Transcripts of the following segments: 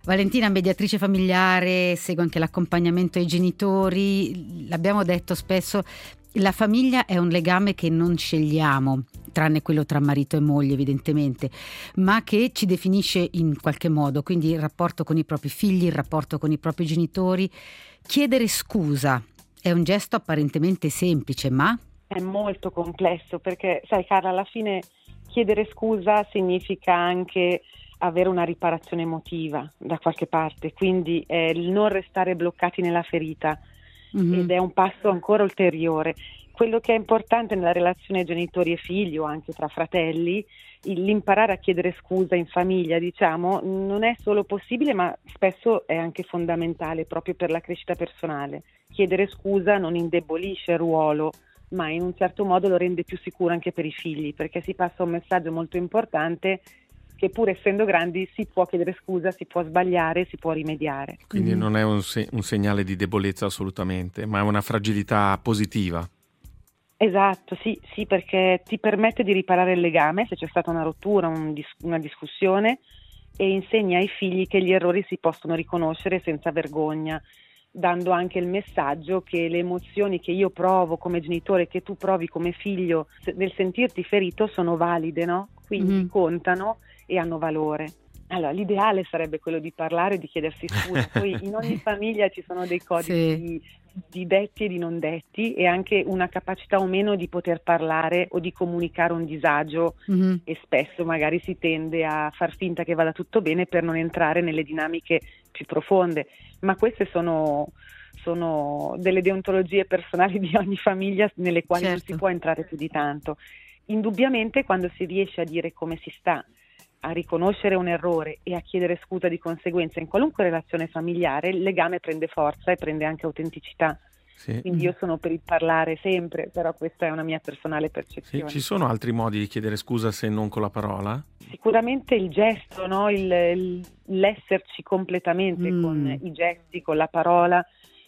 Valentina, mediatrice familiare, segue anche l'accompagnamento ai genitori. L'abbiamo detto spesso, la famiglia è un legame che non scegliamo, tranne quello tra marito e moglie evidentemente, ma che ci definisce in qualche modo, quindi il rapporto con i propri figli, il rapporto con i propri genitori. Chiedere scusa è un gesto apparentemente semplice, ma è molto complesso, perché sai Carla, alla fine chiedere scusa significa anche avere una riparazione emotiva da qualche parte, quindi è il non restare bloccati nella ferita. Ed è un passo ancora ulteriore. Quello che è importante nella relazione genitori e figli o anche tra fratelli, l'imparare a chiedere scusa in famiglia, diciamo, non è solo possibile, ma spesso è anche fondamentale proprio per la crescita personale. Chiedere scusa non indebolisce il ruolo, ma in un certo modo lo rende più sicuro anche per i figli, perché si passa un messaggio molto importante che pur essendo grandi si può chiedere scusa, si può sbagliare, si può rimediare. Quindi non è un segnale di debolezza assolutamente, ma è una fragilità positiva. Esatto, sì, perché ti permette di riparare il legame se c'è stata una rottura, una discussione, e insegna ai figli che gli errori si possono riconoscere senza vergogna, dando anche il messaggio che le emozioni che io provo come genitore, che tu provi come figlio, nel sentirti ferito sono valide, no? Quindi contano e hanno valore. Allora, l'ideale sarebbe quello di parlare e di chiedersi scusa. Poi in ogni famiglia ci sono dei codici di detti e di non detti, e anche una capacità o meno di poter parlare o di comunicare un disagio, e spesso magari si tende a far finta che vada tutto bene per non entrare nelle dinamiche più profonde. Ma queste sono delle deontologie personali di ogni famiglia nelle quali non si può entrare più di tanto. Indubbiamente quando si riesce a dire come si sta, a riconoscere un errore e a chiedere scusa di conseguenza in qualunque relazione familiare, il legame prende forza e prende anche autenticità. Sì. Quindi io sono per il parlare sempre, però questa è una mia personale percezione. Sì, ci sono altri modi di chiedere scusa se non con la parola? Sicuramente il gesto, no? L'esserci completamente con i gesti, con la parola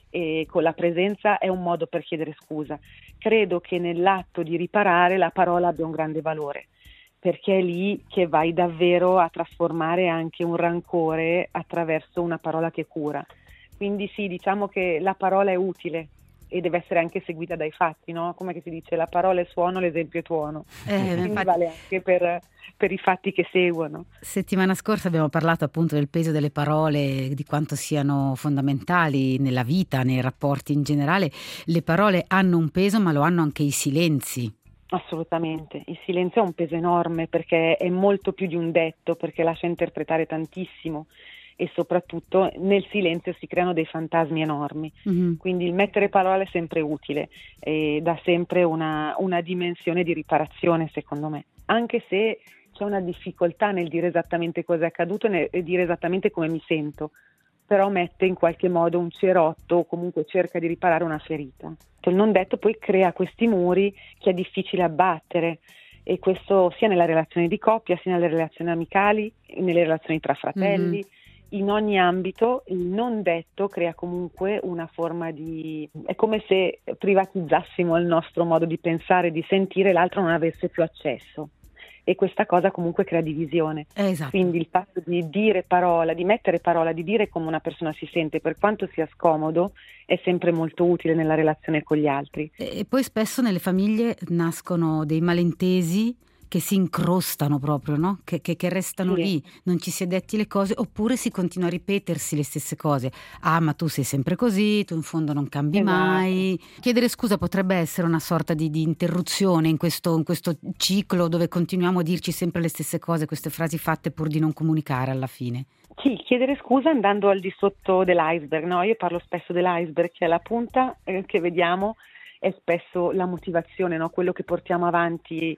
e con la presenza è un modo per chiedere scusa. Credo che nell'atto di riparare la parola abbia un grande valore, perché è lì che vai davvero a trasformare anche un rancore attraverso una parola che cura. Quindi sì, diciamo che la parola è utile e deve essere anche seguita dai fatti, no? Come che si dice, la parola è suono, l'esempio è tuono. Quindi infatti vale anche per i fatti che seguono. Settimana scorsa abbiamo parlato appunto del peso delle parole, di quanto siano fondamentali nella vita, nei rapporti in generale. Le parole hanno un peso, ma lo hanno anche i silenzi. Assolutamente, il silenzio ha un peso enorme perché è molto più di un detto, perché lascia interpretare tantissimo e soprattutto nel silenzio si creano dei fantasmi enormi, quindi il mettere parole è sempre utile e dà sempre una dimensione di riparazione, secondo me, anche se c'è una difficoltà nel dire esattamente cosa è accaduto e dire esattamente come mi sento, però mette in qualche modo un cerotto o comunque cerca di riparare una ferita. Il non detto poi crea questi muri che è difficile abbattere, e questo sia nella relazione di coppia, sia nelle relazioni amicali, nelle relazioni tra fratelli. In ogni ambito il non detto crea comunque una forma è come se privatizzassimo il nostro modo di pensare e di sentire, l'altro non avesse più accesso. E questa cosa comunque crea divisione. Esatto. Quindi il fatto di dire parola, di mettere parola, di dire come una persona si sente, per quanto sia scomodo, è sempre molto utile nella relazione con gli altri. E poi spesso nelle famiglie nascono dei malintesi che si incrostano proprio, no? Che restano lì, non ci si è detti le cose, oppure si continua a ripetersi le stesse cose. Ah, ma tu sei sempre così, tu in fondo non cambi mai. Chiedere scusa potrebbe essere una sorta di interruzione in questo ciclo dove continuiamo a dirci sempre le stesse cose, queste frasi fatte pur di non comunicare alla fine. Sì, chiedere scusa andando al di sotto dell'iceberg, no? Io parlo spesso dell'iceberg, che è la punta che vediamo, è spesso la motivazione, no? Quello che portiamo avanti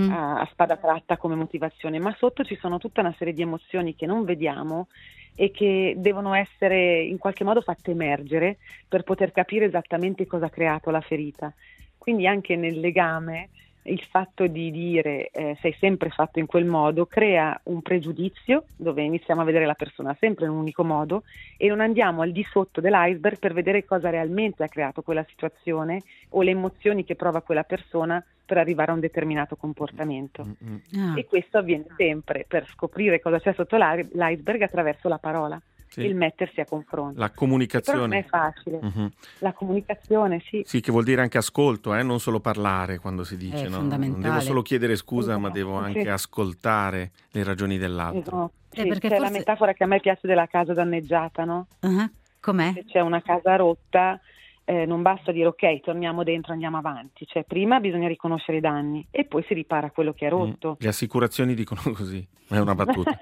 a spada tratta come motivazione, ma sotto ci sono tutta una serie di emozioni che non vediamo e che devono essere in qualche modo fatte emergere per poter capire esattamente cosa ha creato la ferita. Quindi anche nel legame il fatto di dire sei sempre fatto in quel modo crea un pregiudizio dove iniziamo a vedere la persona sempre in un unico modo e non andiamo al di sotto dell'iceberg per vedere cosa realmente ha creato quella situazione o le emozioni che prova quella persona per arrivare a un determinato comportamento. E questo avviene sempre per scoprire cosa c'è sotto l'iceberg attraverso la parola. il mettersi a confronto. La comunicazione. Però non è facile. La comunicazione, sì. Sì, che vuol dire anche ascolto, non solo parlare quando si dice, È no? fondamentale. Non devo solo chiedere scusa, ma devo anche ascoltare le ragioni dell'altro. Sì, c'è la metafora che a me piace della casa danneggiata, no? Com'è? Se c'è una casa rotta, non basta dire ok, torniamo dentro, andiamo avanti. Cioè, prima bisogna riconoscere i danni e poi si ripara quello che è rotto. Le assicurazioni dicono così, è una battuta.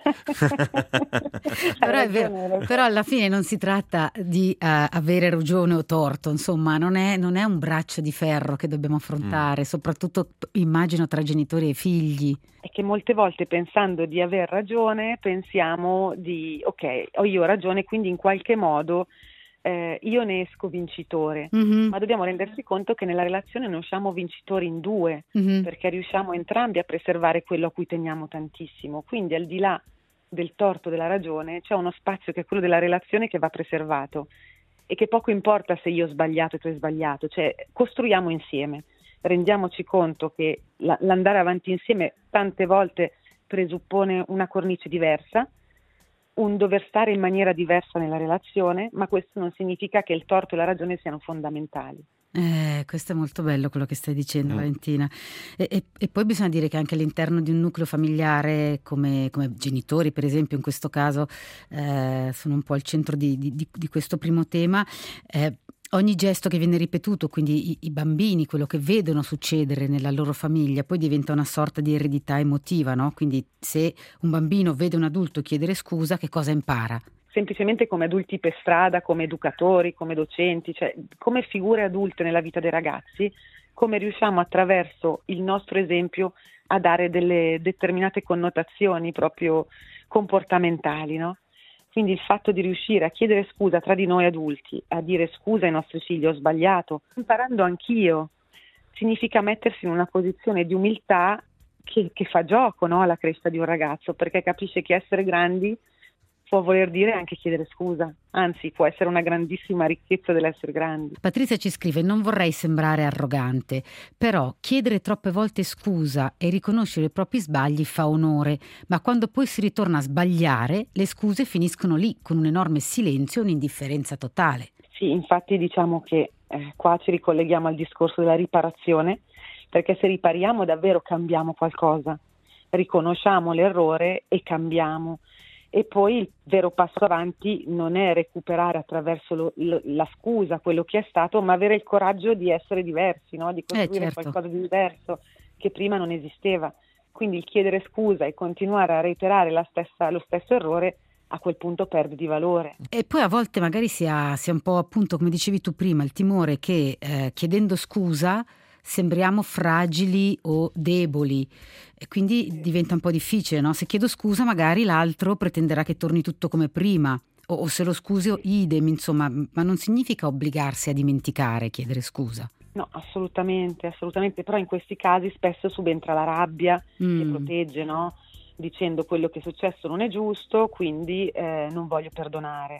Però è vero, però alla fine non si tratta di avere ragione o torto, insomma, non è un braccio di ferro che dobbiamo affrontare, soprattutto immagino tra genitori e figli. È che molte volte pensando di aver ragione pensiamo di ok, ho io ragione, quindi in qualche modo io ne esco vincitore, ma dobbiamo rendersi conto che nella relazione ne usciamo vincitori in due, perché riusciamo entrambi a preservare quello a cui teniamo tantissimo, quindi al di là del torto della ragione c'è uno spazio che è quello della relazione che va preservato e che poco importa se io ho sbagliato e tu hai sbagliato, cioè costruiamo insieme, rendiamoci conto che l'andare avanti insieme tante volte presuppone una cornice diversa, un dover stare in maniera diversa nella relazione, ma questo non significa che il torto e la ragione siano fondamentali. Questo è molto bello quello che stai dicendo, Valentina. E poi bisogna dire che anche all'interno di un nucleo familiare, come genitori per esempio in questo caso, sono un po' al centro di questo primo tema, ogni gesto che viene ripetuto, quindi i bambini, quello che vedono succedere nella loro famiglia, poi diventa una sorta di eredità emotiva, no? Quindi se un bambino vede un adulto chiedere scusa, che cosa impara? Semplicemente come adulti per strada, come educatori, come docenti, cioè come figure adulte nella vita dei ragazzi, come riusciamo attraverso il nostro esempio a dare delle determinate connotazioni proprio comportamentali, no? Quindi il fatto di riuscire a chiedere scusa tra di noi adulti, a dire scusa ai nostri figli, ho sbagliato, imparando anch'io, significa mettersi in una posizione di umiltà che fa gioco, no, alla crescita di un ragazzo, perché capisce che essere grandi può voler dire anche chiedere scusa, anzi può essere una grandissima ricchezza dell'essere grandi. Patrizia ci scrive: non vorrei sembrare arrogante, però chiedere troppe volte scusa e riconoscere i propri sbagli fa onore, ma quando poi si ritorna a sbagliare le scuse finiscono lì con un enorme silenzio e un'indifferenza totale. Sì, infatti diciamo che qua ci ricolleghiamo al discorso della riparazione, perché se ripariamo davvero cambiamo qualcosa, riconosciamo l'errore e cambiamo. E poi il vero passo avanti non è recuperare attraverso la scusa quello che è stato, ma avere il coraggio di essere diversi, no? Di costruire qualcosa di diverso che prima non esisteva. Quindi il chiedere scusa e continuare a reiterare lo stesso errore a quel punto perde di valore. E poi a volte magari si ha un po', appunto, come dicevi tu prima, il timore che chiedendo scusa sembriamo fragili o deboli e quindi diventa un po' difficile, no? Se chiedo scusa magari l'altro pretenderà che torni tutto come prima o se lo scuso idem, insomma, ma non significa obbligarsi a dimenticare chiedere scusa. No, assolutamente, però in questi casi spesso subentra la rabbia che protegge, no? Dicendo quello che è successo non è giusto, quindi non voglio perdonare,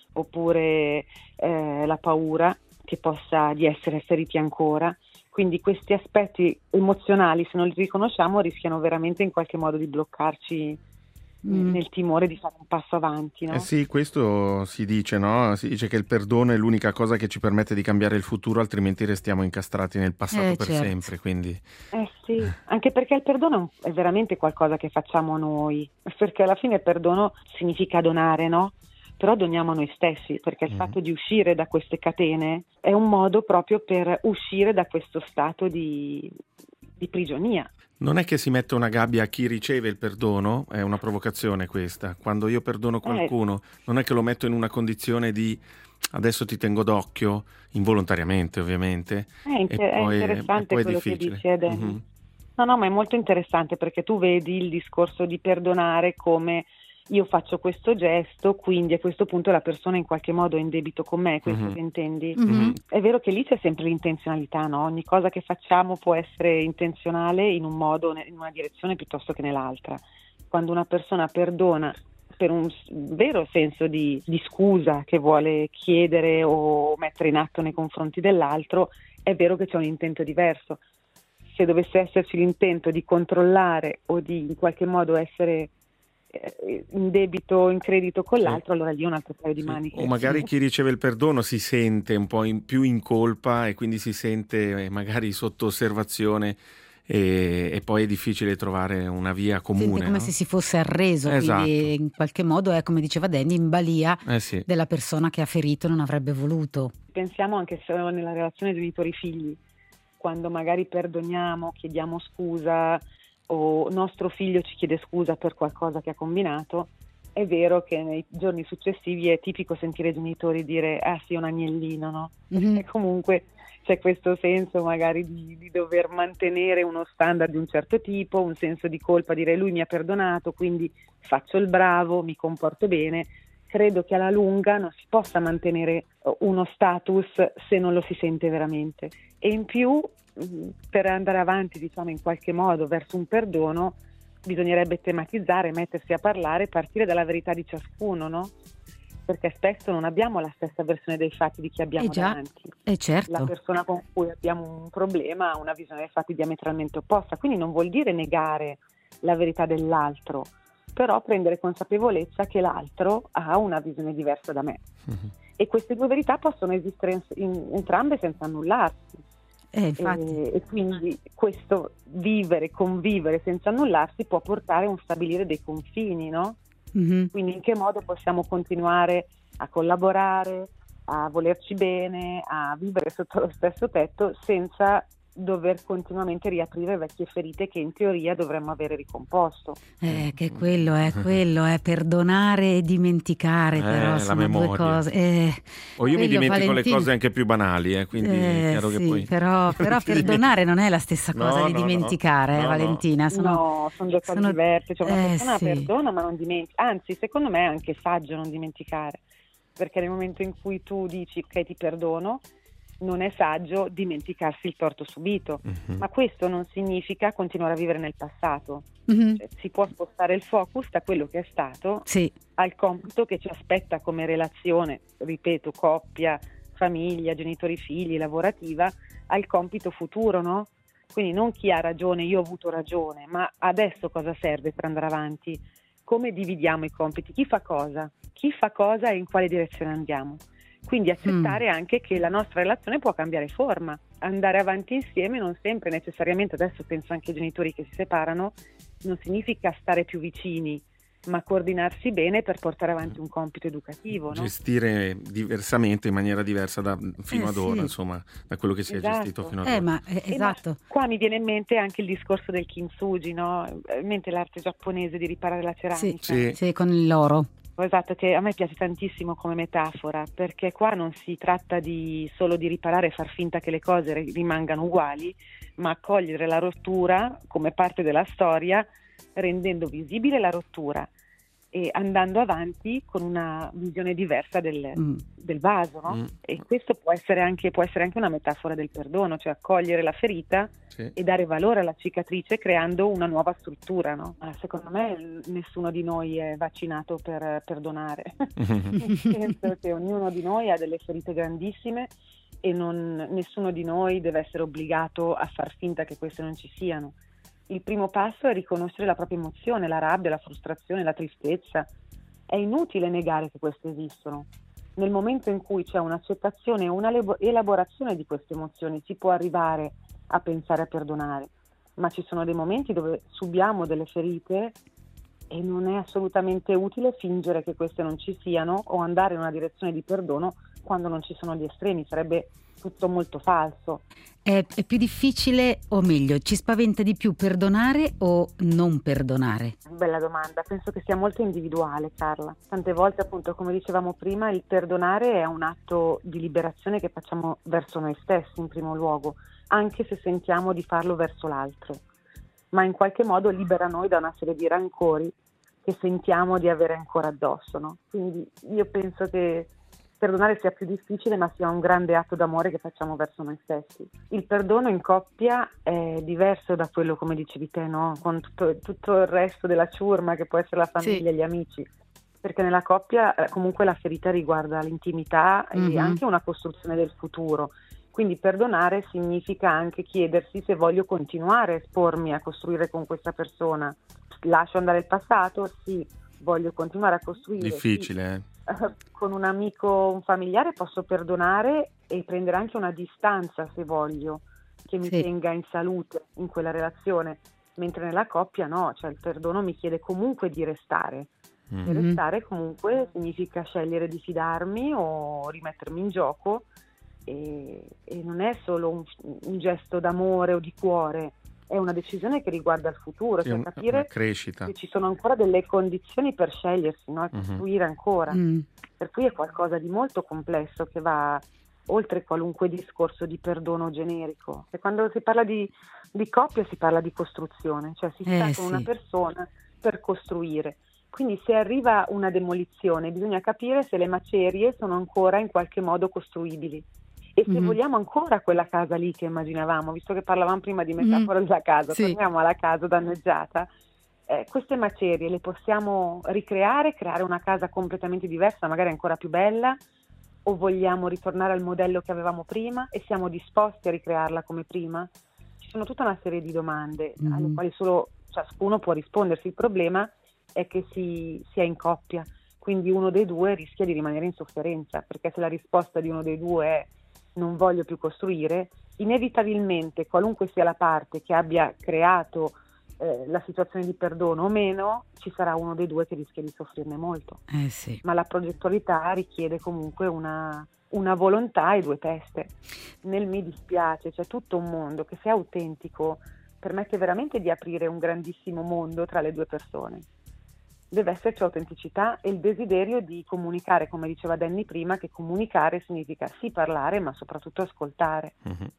oppure la paura che possa di essere feriti ancora. Quindi questi aspetti emozionali, se non li riconosciamo, rischiano veramente in qualche modo di bloccarci nel timore di fare un passo avanti, no? Sì, questo si dice, no? Si dice che il perdono è l'unica cosa che ci permette di cambiare il futuro, altrimenti restiamo incastrati nel passato per sempre. Quindi. Sì, anche perché il perdono è veramente qualcosa che facciamo noi, perché alla fine il perdono significa donare, no? Però doniamo a noi stessi, perché il fatto di uscire da queste catene è un modo proprio per uscire da questo stato di prigionia. Non è che si mette una gabbia a chi riceve il perdono, è una provocazione questa. Quando io perdono qualcuno, non è che lo metto in una condizione di adesso ti tengo d'occhio, involontariamente ovviamente. È interessante quello che dice Eden. No, ma è molto interessante perché tu vedi il discorso di perdonare come io faccio questo gesto, quindi a questo punto la persona in qualche modo è in debito con me, questo che intendi? È vero che lì c'è sempre l'intenzionalità, no? Ogni cosa che facciamo può essere intenzionale in un modo, in una direzione piuttosto che nell'altra. Quando una persona perdona per un vero senso di scusa che vuole chiedere o mettere in atto nei confronti dell'altro, è vero che c'è un intento diverso. Se dovesse esserci l'intento di controllare o di in qualche modo essere in debito, in credito con l'altro, allora lì è un altro paio di maniche. O magari chi riceve il perdono si sente un po' più in colpa e quindi si sente magari sotto osservazione e poi è difficile trovare una via comune. Sente come se si fosse arreso, esatto. Quindi in qualche modo è, come diceva Danny, in balia della persona che ha ferito e non avrebbe voluto. Pensiamo anche solo nella relazione genitori-figli, quando magari perdoniamo, chiediamo scusa o nostro figlio ci chiede scusa per qualcosa che ha combinato, è vero che nei giorni successivi è tipico sentire i genitori dire sì, un agnellino, no? Mm-hmm. E comunque c'è questo senso magari di dover mantenere uno standard di un certo tipo, un senso di colpa, dire lui mi ha perdonato, quindi faccio il bravo, mi comporto bene. Credo che alla lunga non si possa mantenere uno status se non lo si sente veramente. E in più, per andare avanti, diciamo, in qualche modo verso un perdono, bisognerebbe tematizzare, mettersi a parlare, partire dalla verità di ciascuno, no? Perché spesso non abbiamo la stessa versione dei fatti di chi abbiamo davanti. Certo. La persona con cui abbiamo un problema ha una visione dei fatti diametralmente opposta, quindi non vuol dire negare la verità dell'altro, però prendere consapevolezza che l'altro ha una visione diversa da me. Mm-hmm. E queste due verità possono esistere entrambe senza annullarsi. E quindi questo convivere senza annullarsi può portare a un stabilire dei confini, no? Mm-hmm. Quindi in che modo possiamo continuare a collaborare, a volerci bene, a vivere sotto lo stesso tetto senza dover continuamente riaprire vecchie ferite che in teoria dovremmo avere ricomposto. Che quello è perdonare e dimenticare, però sono due cose. O io mi dimentico le cose anche più banali, quindi è chiaro che poi... Però perdonare non è la stessa cosa di dimenticare, Valentina. Sono due cose diverse. Cioè una persona perdona ma non dimentica. Anzi, secondo me è anche saggio non dimenticare, perché nel momento in cui tu dici ok, ti perdono, non è saggio dimenticarsi il torto subito, ma questo non significa continuare a vivere nel passato. Cioè, si può spostare il focus da quello che è stato al compito che ci aspetta come relazione, ripeto, coppia, famiglia, genitori, figli, lavorativa, al compito futuro, no? Quindi non chi ha ragione, io ho avuto ragione, ma adesso cosa serve per andare avanti? Come dividiamo i compiti? Chi fa cosa e in quale direzione andiamo? Quindi accettare anche che la nostra relazione può cambiare forma, andare avanti insieme non sempre necessariamente, adesso penso anche ai genitori che si separano, non significa stare più vicini, ma coordinarsi bene per portare avanti un compito educativo, no? Gestire diversamente, in maniera diversa fino ad ora, insomma, da quello che si è gestito fino ad ora. Esatto. Qua mi viene in mente anche il discorso del kintsugi, no? In mente l'arte giapponese di riparare la ceramica. Sì, con l'oro. Esatto, che a me piace tantissimo come metafora, perché qua non si tratta solo di riparare e far finta che le cose rimangano uguali, ma accogliere la rottura come parte della storia, rendendo visibile la rottura e andando avanti con una visione diversa del vaso, no? E questo può essere anche una metafora del perdono, cioè accogliere la ferita e dare valore alla cicatrice creando una nuova struttura, no? Secondo me nessuno di noi è vaccinato per perdonare, penso che ognuno di noi ha delle ferite grandissime e nessuno di noi deve essere obbligato a far finta che queste non ci siano. Il primo passo è riconoscere la propria emozione, la rabbia, la frustrazione, la tristezza. È inutile negare che queste esistono. Nel momento in cui c'è un'accettazione e un'elaborazione di queste emozioni si può arrivare a pensare a perdonare, ma ci sono dei momenti dove subiamo delle ferite e non è assolutamente utile fingere che queste non ci siano o andare in una direzione di perdono quando non ci sono gli estremi, sarebbe tutto molto falso. È più difficile, o meglio, ci spaventa di più perdonare o non perdonare? Bella domanda, penso che sia molto individuale, Carla. Tante volte, appunto, come dicevamo prima, il perdonare è un atto di liberazione che facciamo verso noi stessi in primo luogo, anche se sentiamo di farlo verso l'altro, ma in qualche modo libera noi da una serie di rancori che sentiamo di avere ancora addosso, no? Quindi io penso che perdonare sia più difficile, ma sia un grande atto d'amore che facciamo verso noi stessi. Il perdono in coppia è diverso da quello, come dicevi te, no? Con tutto il resto della ciurma che può essere la famiglia, gli amici, perché nella coppia comunque la ferita riguarda l'intimità e anche una costruzione del futuro. Quindi perdonare significa anche chiedersi se voglio continuare a espormi a costruire con questa persona. Lascio andare il passato? Sì. voglio continuare a costruire. Difficile, con un amico, un familiare posso perdonare e prendere anche una distanza se voglio, che mi tenga in salute in quella relazione, mentre nella coppia no, cioè il perdono mi chiede comunque di restare. E restare comunque significa scegliere di fidarmi o rimettermi in gioco, e non è solo un gesto d'amore o di cuore, è una decisione che riguarda il futuro, cioè capire che ci sono ancora delle condizioni per scegliersi, no? E costruire ancora. Per cui è qualcosa di molto complesso che va oltre qualunque discorso di perdono generico. E quando si parla di coppia si parla di costruzione, cioè si sta con una persona per costruire. Quindi se arriva una demolizione bisogna capire se le macerie sono ancora in qualche modo costruibili. E se vogliamo ancora quella casa lì che immaginavamo, visto che parlavamo prima di metafora della casa, torniamo alla casa danneggiata, queste macerie le possiamo ricreare, creare una casa completamente diversa, magari ancora più bella, o vogliamo ritornare al modello che avevamo prima e siamo disposti a ricrearla come prima? Ci sono tutta una serie di domande alle quali solo ciascuno può rispondersi. Il problema è che si è in coppia, quindi uno dei due rischia di rimanere in sofferenza, perché se la risposta di uno dei due è non voglio più costruire, inevitabilmente qualunque sia la parte che abbia creato la situazione di perdono o meno, ci sarà uno dei due che rischia di soffrirne molto. Ma la progettualità richiede comunque una volontà e due teste. Nel mi dispiace c'è tutto un mondo che, se è autentico, permette veramente di aprire un grandissimo mondo tra le due persone. Deve esserci autenticità e il desiderio di comunicare, come diceva Danny prima, che comunicare significa sì parlare, ma soprattutto ascoltare.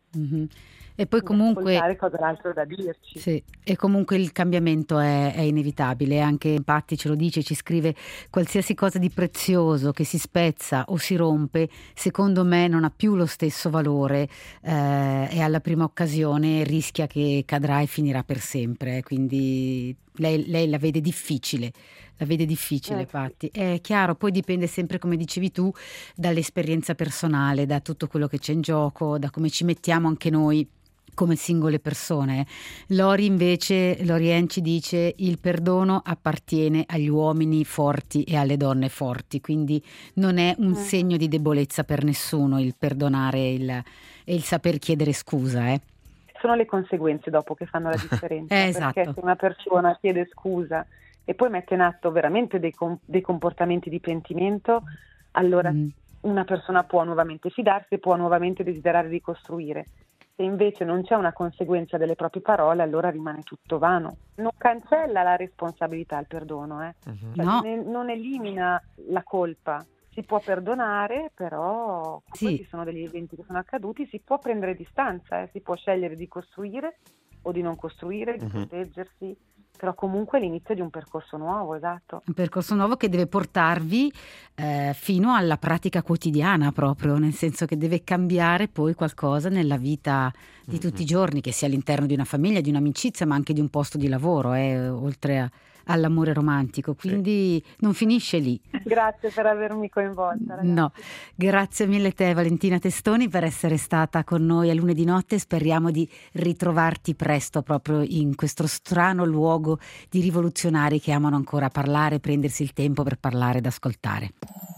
E poi comunque ascoltare cosa l'altro da dirci. Sì, e comunque il cambiamento è inevitabile, anche infatti ce lo dice, ci scrive: qualsiasi cosa di prezioso che si spezza o si rompe, secondo me non ha più lo stesso valore, e alla prima occasione rischia che cadrà e finirà per sempre, quindi lei la vede difficile. Infatti è chiaro, poi dipende sempre, come dicevi tu, dall'esperienza personale, da tutto quello che c'è in gioco, da come ci mettiamo anche noi come singole persone. Lori Enci dice: il perdono appartiene agli uomini forti e alle donne forti, quindi non è un segno di debolezza per nessuno il perdonare e il saper chiedere scusa. Sono le conseguenze dopo che fanno la differenza. Esatto. Perché se una persona chiede scusa e poi mette in atto veramente dei comportamenti di pentimento, allora una persona può nuovamente fidarsi e può nuovamente desiderare ricostruire. Se invece non c'è una conseguenza delle proprie parole, allora rimane tutto vano. Non cancella la responsabilità il perdono, non elimina la colpa. Si può perdonare, però ci sono degli eventi che sono accaduti, si può prendere distanza, si può scegliere di costruire o di non costruire, di proteggersi, però comunque è l'inizio di un percorso nuovo, esatto. Un percorso nuovo che deve portarvi fino alla pratica quotidiana proprio, nel senso che deve cambiare poi qualcosa nella vita di tutti i giorni, che sia all'interno di una famiglia, di un'amicizia, ma anche di un posto di lavoro, oltre all'amore romantico, quindi non finisce lì. Grazie per avermi coinvolta, ragazzi. No, grazie mille te Valentina Testoni per essere stata con noi a lunedì notte. Speriamo di ritrovarti presto proprio in questo strano luogo di rivoluzionari che amano ancora parlare, prendersi il tempo per parlare ed ascoltare.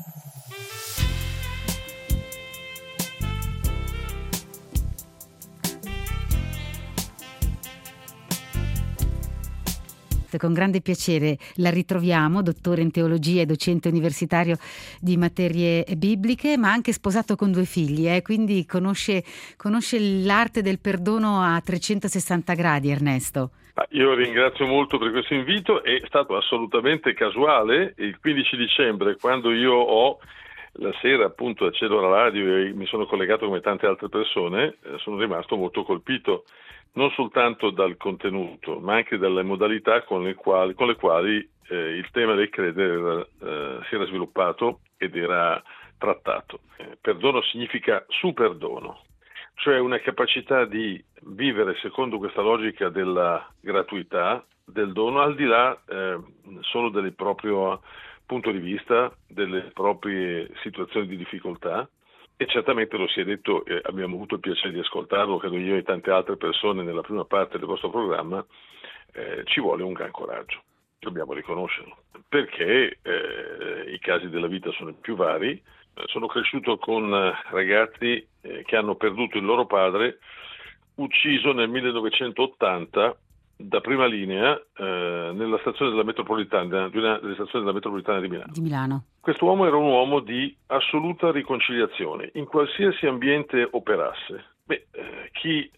Con grande piacere la ritroviamo, dottore in teologia e docente universitario di materie bibliche, ma anche sposato con 2 figli, quindi conosce l'arte del perdono a 360 gradi, Ernesto. Io ringrazio molto per questo invito, è stato assolutamente casuale. Il 15 dicembre, quando io la sera appunto accedo alla radio e mi sono collegato come tante altre persone, sono rimasto molto colpito non soltanto dal contenuto, ma anche dalle modalità con le quali il tema del credere si era sviluppato ed era trattato. Perdono significa superdono, cioè una capacità di vivere secondo questa logica della gratuità, del dono, al di là solo del proprio punto di vista, delle proprie situazioni di difficoltà. E certamente lo si è detto, abbiamo avuto il piacere di ascoltarlo, credo io e tante altre persone nella prima parte del vostro programma, ci vuole un gran coraggio. dobbiamo riconoscerlo, perché i casi della vita sono più vari. Sono cresciuto con ragazzi che hanno perduto il loro padre ucciso nel 1980 da prima linea nella stazione della metropolitana, di una delle stazioni della metropolitana di Milano. Quest'uomo era un uomo di assoluta riconciliazione in qualsiasi ambiente operasse. Chi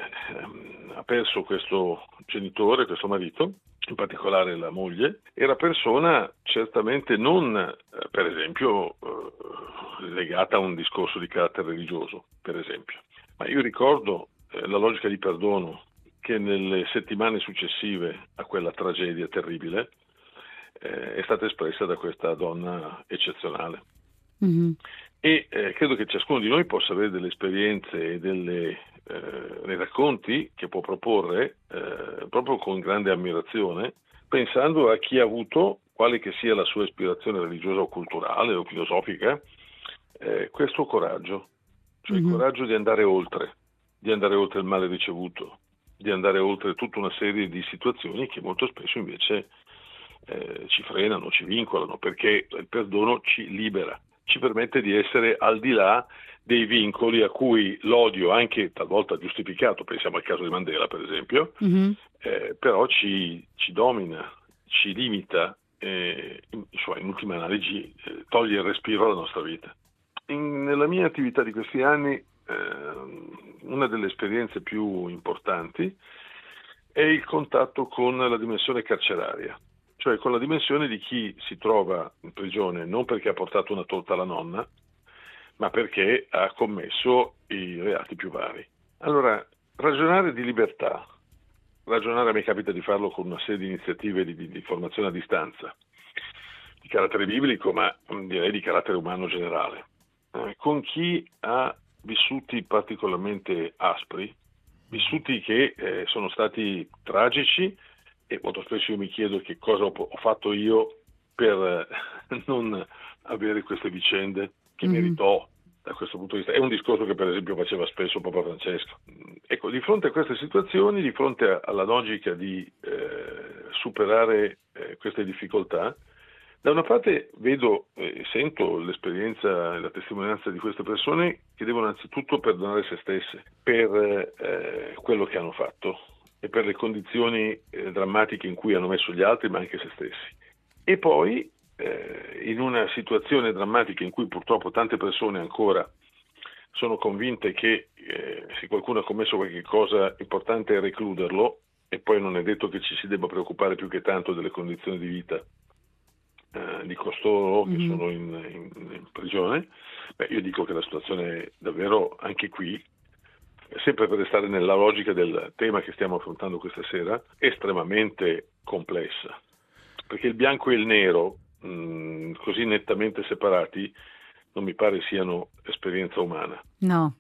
ha perso questo genitore, questo marito, in particolare la moglie, era persona certamente non, per esempio, legata a un discorso di carattere religioso, per esempio. Ma io ricordo la logica di perdono che nelle settimane successive a quella tragedia terribile è stata espressa da questa donna eccezionale. Mm-hmm. E credo che ciascuno di noi possa avere delle esperienze e dei racconti che può proporre proprio con grande ammirazione, pensando a chi ha avuto, quale che sia la sua ispirazione religiosa o culturale o filosofica, questo coraggio, cioè il coraggio di andare oltre il male ricevuto, di andare oltre tutta una serie di situazioni che molto spesso invece ci frenano, ci vincolano, perché il perdono ci libera, ci permette di essere al di là dei vincoli a cui l'odio, anche talvolta giustificato, pensiamo al caso di Mandela per esempio, però ci domina, ci limita e in ultima analisi toglie il respiro alla nostra vita. Nella mia attività di questi anni una delle esperienze più importanti è il contatto con la dimensione carceraria, cioè con la dimensione di chi si trova in prigione non perché ha portato una torta alla nonna, ma perché ha commesso i reati più vari. Allora, ragionare di libertà, a me capita di farlo con una serie di iniziative di formazione a distanza, di carattere biblico, ma direi di carattere umano generale, con chi ha vissuti particolarmente aspri, vissuti che sono stati tragici, e molto spesso io mi chiedo che cosa ho fatto io per non avere queste vicende che meritò da questo punto di vista. È un discorso che per esempio faceva spesso Papa Francesco. Ecco, di fronte a queste situazioni, di fronte alla logica di superare queste difficoltà, da una parte vedo e sento l'esperienza e la testimonianza di queste persone che devono anzitutto perdonare se stesse per quello che hanno fatto e per le condizioni drammatiche in cui hanno messo gli altri, ma anche se stessi. E poi in una situazione drammatica in cui purtroppo tante persone ancora sono convinte che se qualcuno ha commesso qualche cosa importante è recluderlo, e poi non è detto che ci si debba preoccupare più che tanto delle condizioni di vita di costoro che sono in prigione. Io dico che la situazione è davvero, anche qui, sempre per restare nella logica del tema che stiamo affrontando questa sera, estremamente complessa, perché il bianco e il nero così nettamente separati non mi pare siano esperienza umana. No.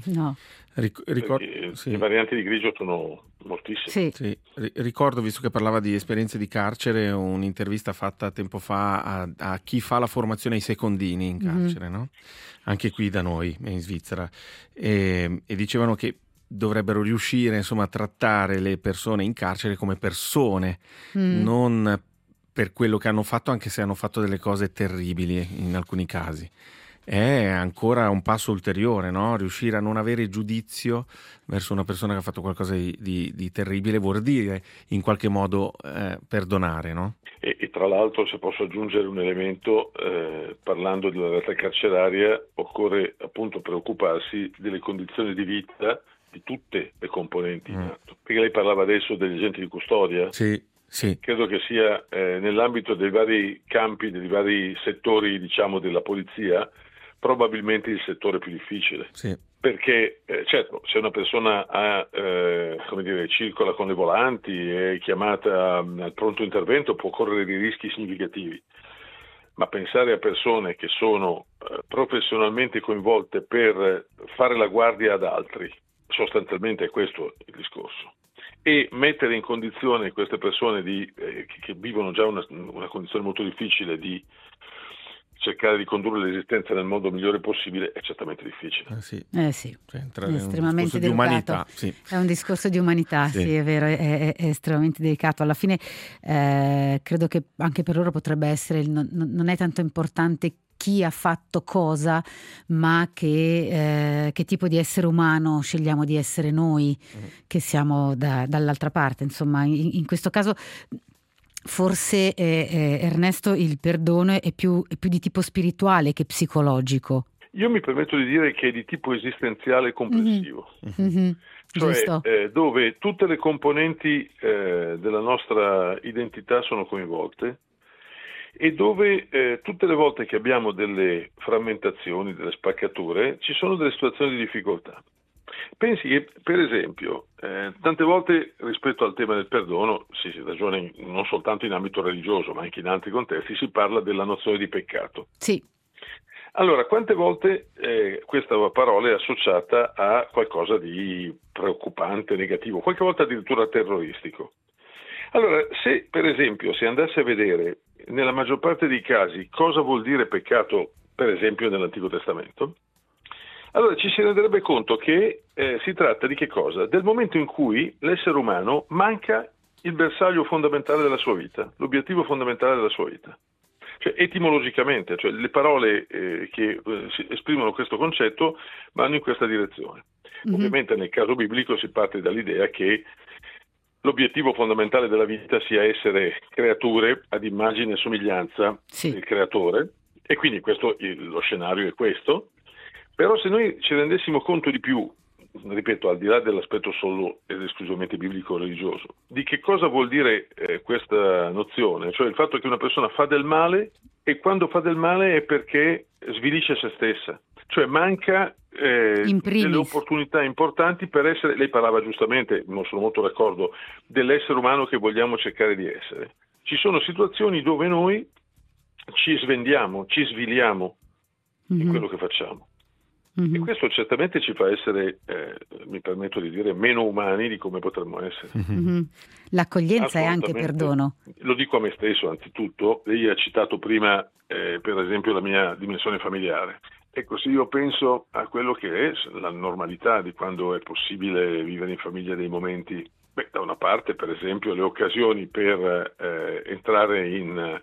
Le varianti di grigio sono moltissime. Sì. Ricordo, visto che parlava di esperienze di carcere, un'intervista fatta tempo fa a chi fa la formazione ai secondini in carcere, no? Anche qui da noi, in Svizzera, e dicevano che dovrebbero riuscire, insomma, a trattare le persone in carcere come persone, non per quello che hanno fatto, anche se hanno fatto delle cose terribili in alcuni casi. È ancora un passo ulteriore, no? Riuscire a non avere giudizio verso una persona che ha fatto qualcosa di terribile vuol dire in qualche modo perdonare, no? E tra l'altro, se posso aggiungere un elemento, parlando della realtà carceraria, occorre appunto preoccuparsi delle condizioni di vita di tutte le componenti in atto. Perché lei parlava adesso degli agenti di custodia. Sì. Credo che sia nell'ambito dei vari campi, dei vari settori, diciamo, della polizia, probabilmente il settore più difficile. Sì. Perché certo, se una persona circola con le volanti, è chiamata al pronto intervento, può correre dei rischi significativi. Ma pensare a persone che sono professionalmente coinvolte per fare la guardia ad altri, sostanzialmente è questo il discorso. E mettere in condizione queste persone che vivono già una condizione molto difficile di cercare di condurre l'esistenza nel modo migliore possibile è certamente difficile. Sì. Cioè, è estremamente di umanità. Sì. È un discorso di umanità, sì, è vero, è estremamente delicato. Alla fine credo che anche per loro potrebbe essere, non è tanto importante chi ha fatto cosa, ma che tipo di essere umano scegliamo di essere noi, che siamo dall'altra parte. Insomma, in questo caso forse Ernesto, il perdono è più di tipo spirituale che psicologico. Io mi permetto di dire che è di tipo esistenziale complessivo. Cioè dove tutte le componenti della nostra identità sono coinvolte e dove tutte le volte che abbiamo delle frammentazioni, delle spaccature, ci sono delle situazioni di difficoltà. Pensi che, per esempio, tante volte rispetto al tema del perdono si ragiona non soltanto in ambito religioso, ma anche in altri contesti, si parla della nozione di peccato. Sì. Allora, quante volte questa parola è associata a qualcosa di preoccupante, negativo, qualche volta addirittura terroristico. Allora, se per esempio si andasse a vedere nella maggior parte dei casi cosa vuol dire peccato, per esempio nell'Antico Testamento, allora ci si renderebbe conto che si tratta di che cosa? Del momento in cui l'essere umano manca il bersaglio fondamentale della sua vita, l'obiettivo fondamentale della sua vita. Cioè, etimologicamente, cioè le parole che esprimono questo concetto vanno in questa direzione. Ovviamente nel caso biblico si parte dall'idea che l'obiettivo fondamentale della vita sia essere creature ad immagine e somiglianza del creatore, e quindi lo scenario è questo. Però se noi ci rendessimo conto di più, ripeto, al di là dell'aspetto solo ed esclusivamente biblico-religioso, di che cosa vuol dire questa nozione, cioè il fatto che una persona fa del male e quando fa del male è perché svilisce se stessa, cioè manca delle opportunità importanti per essere, lei parlava giustamente, non sono molto d'accordo, dell'essere umano che vogliamo cercare di essere. Ci sono situazioni dove noi ci svendiamo, ci sviliamo in quello che facciamo. E questo certamente ci fa essere, mi permetto di dire, meno umani di come potremmo essere. L'accoglienza è anche perdono. Lo dico a me stesso, anzitutto. Lei ha citato prima, per esempio, la mia dimensione familiare. Ecco, se io penso a quello che è la normalità di quando è possibile vivere in famiglia dei momenti, da una parte, per esempio, le occasioni per entrare in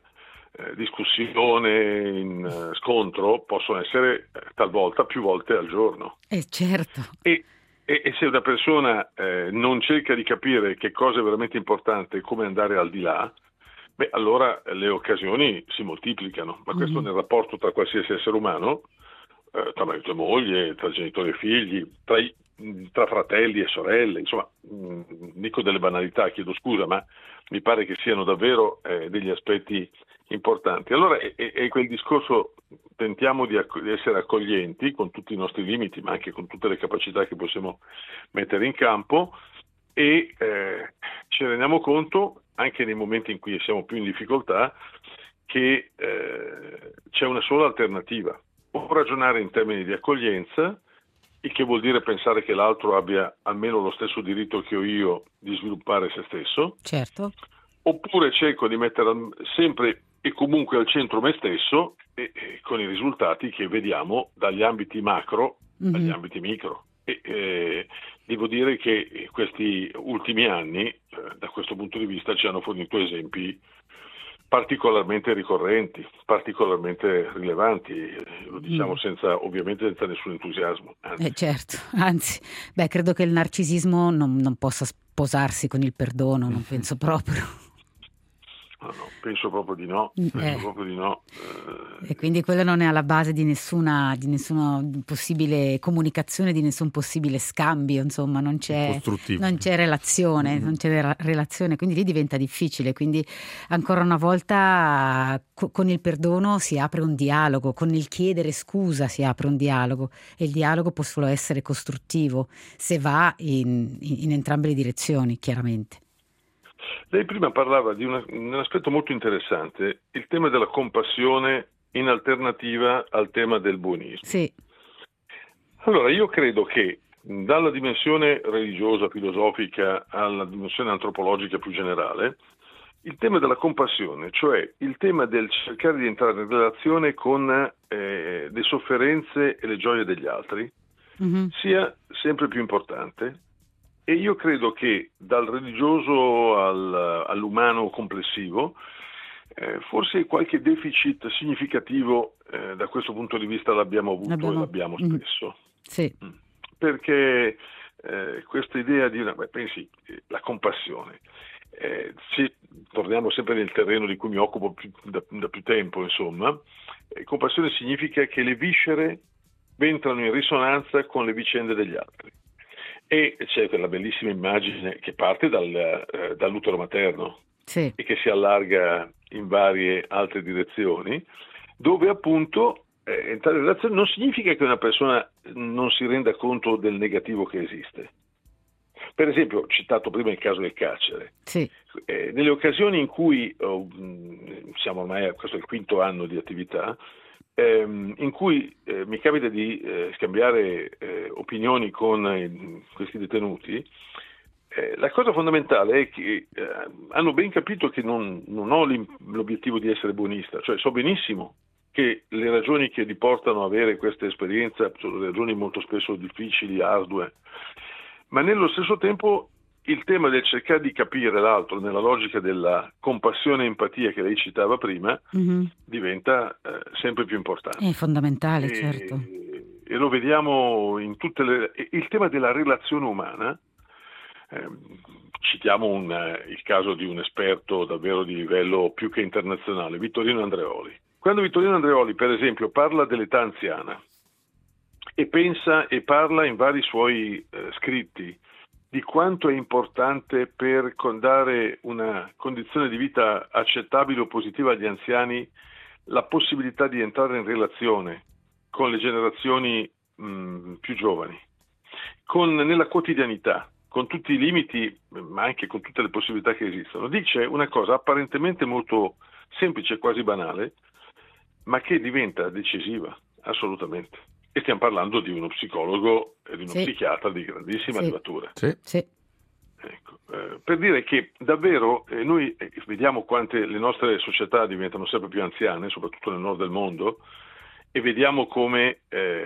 discussione, in scontro possono essere talvolta più volte al giorno. Certo. E se una persona non cerca di capire che cosa è veramente importante e come andare al di là, allora le occasioni si moltiplicano, ma questo nel rapporto tra qualsiasi essere umano, tra marito e moglie, tra genitori e figli, tra fratelli e sorelle, insomma, dico delle banalità, chiedo scusa, ma mi pare che siano davvero degli aspetti importanti. Allora è quel discorso, tentiamo di essere accoglienti con tutti i nostri limiti, ma anche con tutte le capacità che possiamo mettere in campo, e ci rendiamo conto, anche nei momenti in cui siamo più in difficoltà, che c'è una sola alternativa: o ragionare in termini di accoglienza, il che vuol dire pensare che l'altro abbia almeno lo stesso diritto che ho io di sviluppare se stesso, certo, oppure cerco di mettere sempre e comunque al centro me stesso, e con i risultati che vediamo dagli ambiti macro agli ambiti micro. E devo dire che questi ultimi anni, da questo punto di vista, ci hanno fornito esempi particolarmente ricorrenti, particolarmente rilevanti, lo diciamo ovviamente senza nessun entusiasmo. Certo, anzi, credo che il narcisismo non possa sposarsi con il perdono, non penso proprio. No, penso proprio di no. E quindi quello non è alla base di nessuna possibile comunicazione, di nessun possibile scambio, insomma, non c'è relazione, non c'è relazione, quindi lì diventa difficile. Quindi ancora una volta con il perdono si apre un dialogo, con il chiedere scusa si apre un dialogo, e il dialogo può solo essere costruttivo se va in entrambe le direzioni, chiaramente. Lei prima parlava di un aspetto molto interessante, il tema della compassione in alternativa al tema del buonismo. Sì. Allora, io credo che dalla dimensione religiosa, filosofica, alla dimensione antropologica più generale, il tema della compassione, cioè il tema del cercare di entrare in relazione con le sofferenze e le gioie degli altri, sia sempre più importante. E io credo che dal religioso all'umano complessivo, forse qualche deficit significativo da questo punto di vista l'abbiamo avuto e l'abbiamo spesso. Sì. Perché questa idea di pensi, la compassione, torniamo sempre nel terreno di cui mi occupo da più tempo, insomma, compassione significa che le viscere entrano in risonanza con le vicende degli altri. E c'è quella bellissima immagine che parte dall'utero materno, sì, e che si allarga in varie altre direzioni, dove appunto entrare in relazione non significa che una persona non si renda conto del negativo che esiste. Per esempio, ho citato prima il caso del carcere. Sì. Nelle occasioni in cui siamo ormai, questo è il 5º anno di attività, in cui mi capita di scambiare opinioni con questi detenuti, la cosa fondamentale è che hanno ben capito che non ho l'obiettivo di essere buonista, cioè so benissimo che le ragioni che li portano a avere questa esperienza sono ragioni molto spesso difficili, ardue, ma nello stesso tempo il tema del cercare di capire l'altro nella logica della compassione e empatia che lei citava prima diventa sempre più importante. È fondamentale, certo. E lo vediamo in tutte il tema della relazione umana. Citiamo il caso di un esperto davvero di livello più che internazionale, Vittorino Andreoli. Quando Vittorino Andreoli, per esempio, parla dell'età anziana e pensa e parla in vari suoi scritti di quanto è importante per dare una condizione di vita accettabile o positiva agli anziani la possibilità di entrare in relazione con le generazioni più giovani, nella quotidianità, con tutti i limiti, ma anche con tutte le possibilità che esistono. Dice una cosa apparentemente molto semplice, quasi banale, ma che diventa decisiva, assolutamente. E stiamo parlando di uno psicologo e di uno psichiatra di grandissima levatura. Sì. Ecco, per dire che davvero noi vediamo quante le nostre società diventano sempre più anziane, soprattutto nel nord del mondo, e vediamo come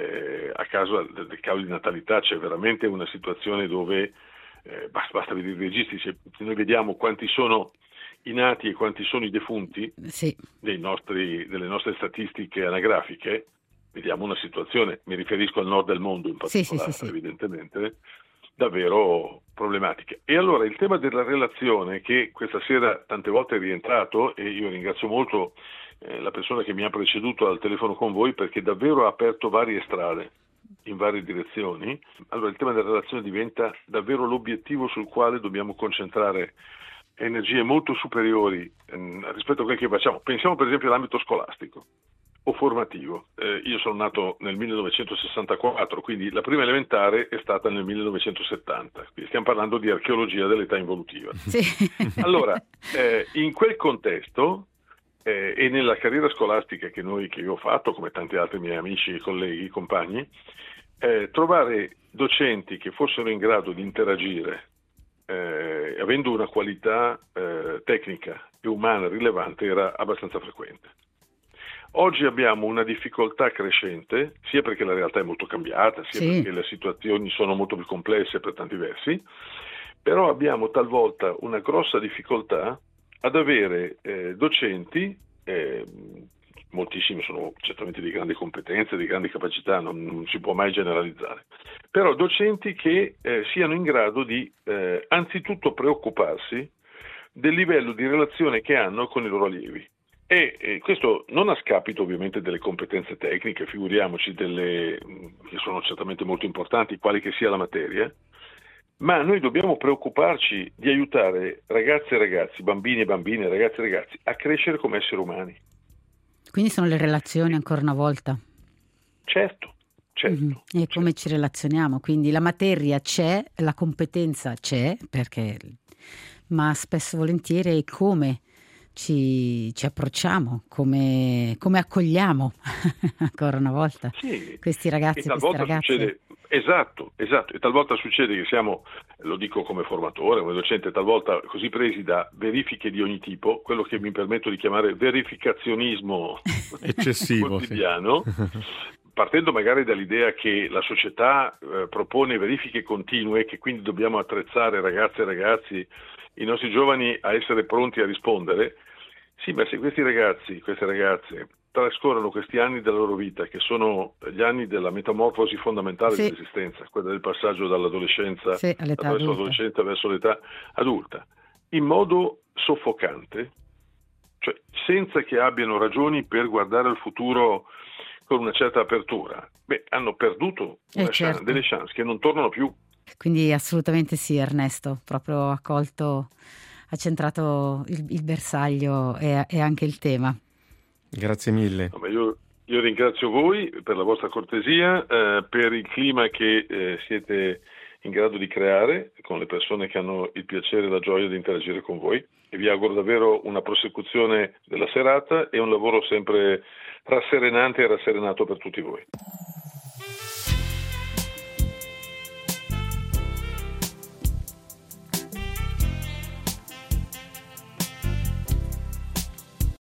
a causa del calo di natalità c'è veramente una situazione dove basta vedere i registri, se noi vediamo quanti sono i nati e quanti sono i defunti delle nostre statistiche anagrafiche, vediamo una situazione, mi riferisco al nord del mondo in particolare, evidentemente, davvero problematica. E allora il tema della relazione, che questa sera tante volte è rientrato, e io ringrazio molto la persona che mi ha preceduto al telefono con voi, perché davvero ha aperto varie strade in varie direzioni. Allora il tema della relazione diventa davvero l'obiettivo sul quale dobbiamo concentrare energie molto superiori rispetto a quel che facciamo. Pensiamo per esempio all'ambito scolastico o formativo. Io sono nato nel 1964, quindi la prima elementare è stata nel 1970, quindi stiamo parlando di archeologia dell'età involutiva. Allora, in quel contesto e nella carriera scolastica che io ho fatto, come tanti altri miei amici, colleghi, compagni, trovare docenti che fossero in grado di interagire avendo una qualità tecnica e umana rilevante era abbastanza frequente. Oggi abbiamo una difficoltà crescente, sia perché la realtà è molto cambiata, sia perché le situazioni sono molto più complesse per tanti versi, però abbiamo talvolta una grossa difficoltà ad avere docenti, moltissimi sono certamente di grandi competenze, di grandi capacità, non si può mai generalizzare, però docenti che siano in grado di anzitutto preoccuparsi del livello di relazione che hanno con i loro allievi. E questo non a scapito ovviamente delle competenze tecniche, figuriamoci, che sono certamente molto importanti, quale che sia la materia, ma noi dobbiamo preoccuparci di aiutare ragazze e ragazzi, bambini e bambine, ragazzi e ragazzi, a crescere come esseri umani. Quindi sono le relazioni ancora una volta. Certo. E come ci relazioniamo, quindi la materia c'è, la competenza c'è, ma spesso volentieri è come ci approcciamo, come accogliamo ancora una volta questi ragazzi e queste ragazze. Succede, esatto, e talvolta succede che siamo, lo dico come formatore, come docente, talvolta così presi da verifiche di ogni tipo, quello che mi permetto di chiamare verificazionismo eccessivo quotidiano, partendo magari dall'idea che la società propone verifiche continue, che quindi dobbiamo attrezzare ragazze e ragazzi, i nostri giovani, a essere pronti a rispondere. Sì, ma se questi ragazzi, queste ragazze trascorrono questi anni della loro vita, che sono gli anni della metamorfosi fondamentale dell'esistenza, quella del passaggio dall'adolescenza attraverso l'adolescenza verso l'età adulta, in modo soffocante, cioè senza che abbiano ragioni per guardare al futuro con una certa apertura, hanno perduto delle chance che non tornano più. Quindi assolutamente sì, Ernesto, proprio ha centrato il bersaglio e anche il tema. Grazie mille. Io ringrazio voi per la vostra cortesia, per il clima che siete in grado di creare con le persone che hanno il piacere e la gioia di interagire con voi, e vi auguro davvero una prosecuzione della serata e un lavoro sempre rasserenante e rasserenato per tutti voi.